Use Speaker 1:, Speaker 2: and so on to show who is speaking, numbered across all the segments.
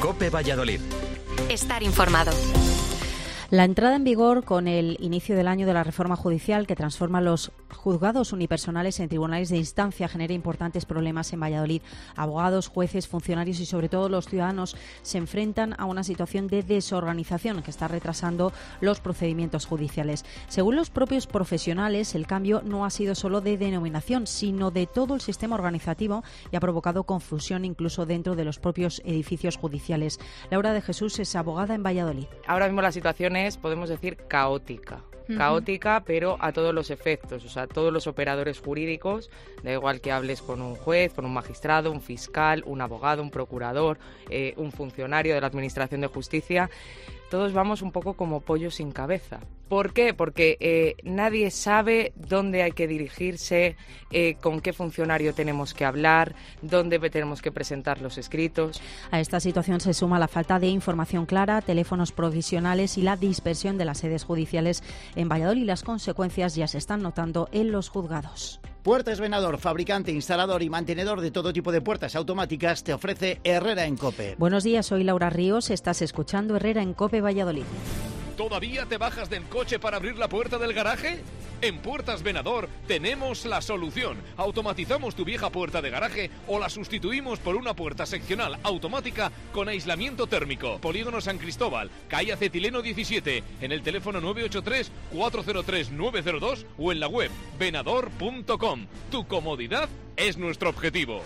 Speaker 1: COPE Valladolid.
Speaker 2: Estar informado.
Speaker 3: La entrada en vigor con el inicio del año de la reforma judicial que transforma los juzgados unipersonales en tribunales de instancia genera importantes problemas en Valladolid. Abogados, jueces, funcionarios y sobre todo los ciudadanos se enfrentan a una situación de desorganización que está retrasando los procedimientos judiciales. Según los propios profesionales, el cambio no ha sido solo de denominación, sino de todo el sistema organizativo y ha provocado confusión incluso dentro de los propios edificios judiciales. Laura de Jesús es abogada en Valladolid.
Speaker 4: Ahora mismo la situación es, podemos decir, caótica, pero a todos los efectos, o sea, todos los operadores jurídicos, da igual que hables con un juez, con un magistrado, un fiscal, un abogado, un procurador, un funcionario de la Administración de Justicia, todos vamos un poco como pollos sin cabeza. ¿Por qué? Porque nadie sabe dónde hay que dirigirse, con qué funcionario tenemos que hablar, dónde tenemos que presentar los escritos.
Speaker 3: A esta situación se suma la falta de información clara, teléfonos provisionales y la dispersión de las sedes judiciales en Valladolid. Las consecuencias ya se están notando en los juzgados.
Speaker 5: Puertas Venador, fabricante, instalador y mantenedor de todo tipo de puertas automáticas, te ofrece Herrera en COPE.
Speaker 3: Buenos días, soy Laura Ríos, estás escuchando Herrera en COPE Valladolid.
Speaker 6: ¿Todavía te bajas del coche para abrir la puerta del garaje? En Puertas Venador tenemos la solución. Automatizamos tu vieja puerta de garaje o la sustituimos por una puerta seccional automática con aislamiento térmico. Polígono San Cristóbal, calle Acetileno 17, en el teléfono 983-403-902 o en la web venador.com. Tu comodidad es nuestro objetivo.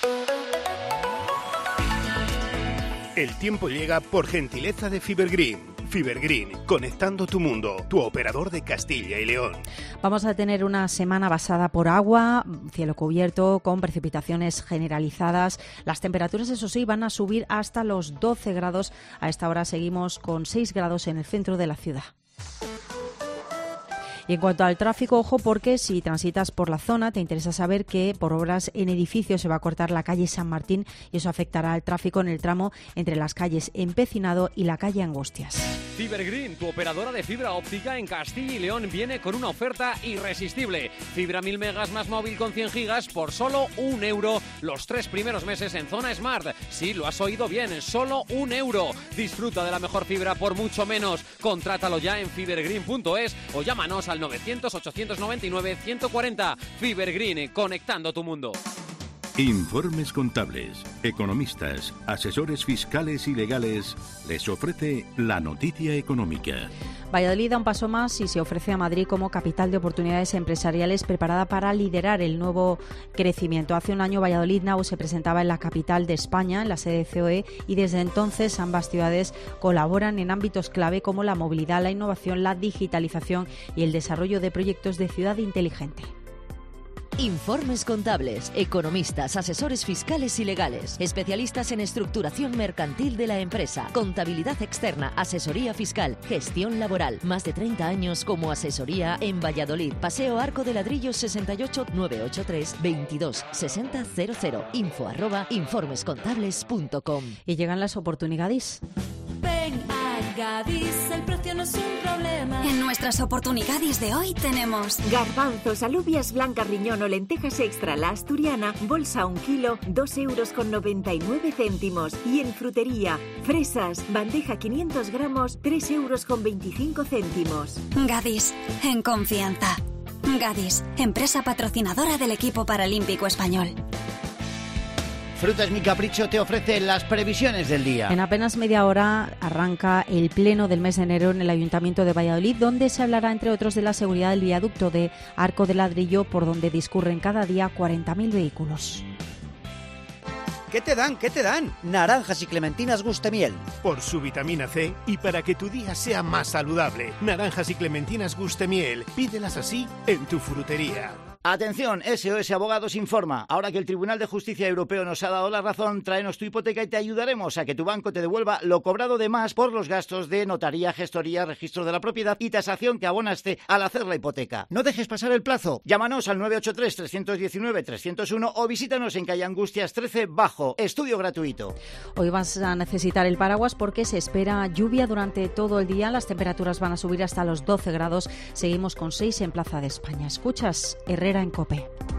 Speaker 7: El tiempo llega por gentileza de Fibergreen. Fibergreen, conectando tu mundo, tu operador de Castilla y León.
Speaker 3: Vamos a tener una semana basada por agua, cielo cubierto, con precipitaciones generalizadas. Las temperaturas, eso sí, van a subir hasta los 12 grados. A esta hora seguimos con 6 grados en el centro de la ciudad. Y en cuanto al tráfico, ojo, porque si transitas por la zona te interesa saber que por obras en edificios se va a cortar la calle San Martín y eso afectará al tráfico en el tramo entre las calles Empecinado y la calle Angustias.
Speaker 8: Fibergreen, tu operadora de fibra óptica en Castilla y León, viene con una oferta irresistible. Fibra 1000 megas más móvil con 100 gigas por solo €1 los 3 primeros meses en zona Smart. Sí, lo has oído bien, solo €1. Disfruta de la mejor fibra por mucho menos. Contrátalo ya en fibergreen.es o llámanos al 900-899-140. Fibergreen, conectando tu mundo.
Speaker 9: Informes contables, economistas, asesores fiscales y legales les ofrece la noticia económica.
Speaker 3: Valladolid da un paso más y se ofrece a Madrid como capital de oportunidades empresariales preparada para liderar el nuevo crecimiento. Hace un año Valladolid Now se presentaba en la capital de España, en la sede de COE, y desde entonces ambas ciudades colaboran en ámbitos clave como la movilidad, la innovación, la digitalización y el desarrollo de proyectos de ciudad inteligente.
Speaker 10: Informes contables, economistas, asesores fiscales y legales, especialistas en estructuración mercantil de la empresa, contabilidad externa, asesoría fiscal, gestión laboral. Más de 30 años como asesoría en Valladolid. Paseo Arco de Ladrillos 68 983 22 60 00. info@informescontables.com.
Speaker 3: Y llegan las oportunidades.
Speaker 11: Ven a Gadis, el precio no es un problema.
Speaker 2: En nuestras oportunidades de hoy tenemos
Speaker 12: garbanzos, alubias blancas, riñón o lentejas extra la asturiana, bolsa 1 kilo, €2,99. Y en frutería, fresas, bandeja 500 gramos, €3,25.
Speaker 2: Gadis, en confianza. Gadis, empresa patrocinadora del equipo paralímpico español.
Speaker 5: Frutas Mi Capricho te ofrece las previsiones del día.
Speaker 3: En apenas media hora arranca el pleno del mes de enero en el Ayuntamiento de Valladolid, donde se hablará, entre otros, de la seguridad del viaducto de Arco de Ladrillo, por donde discurren cada día 40.000 vehículos.
Speaker 13: ¿Qué te dan? ¿Qué te dan? Naranjas y clementinas Gustemiel.
Speaker 7: Por su vitamina C y para que tu día sea más saludable. Naranjas y clementinas Gustemiel. Pídelas así en tu frutería.
Speaker 5: Atención, SOS Abogados informa. Ahora que el Tribunal de Justicia Europeo nos ha dado la razón, tráenos tu hipoteca y te ayudaremos a que tu banco te devuelva lo cobrado de más por los gastos de notaría, gestoría, registro de la propiedad y tasación que abonaste al hacer la hipoteca. No dejes pasar el plazo. Llámanos al 983-319-301 o visítanos en calle Angustias 13 Bajo. Estudio gratuito.
Speaker 3: Hoy vas a necesitar el paraguas porque se espera lluvia durante todo el día. Las temperaturas van a subir hasta los 12 grados. Seguimos con 6 en Plaza de España. Escuchas Herrera en COPE.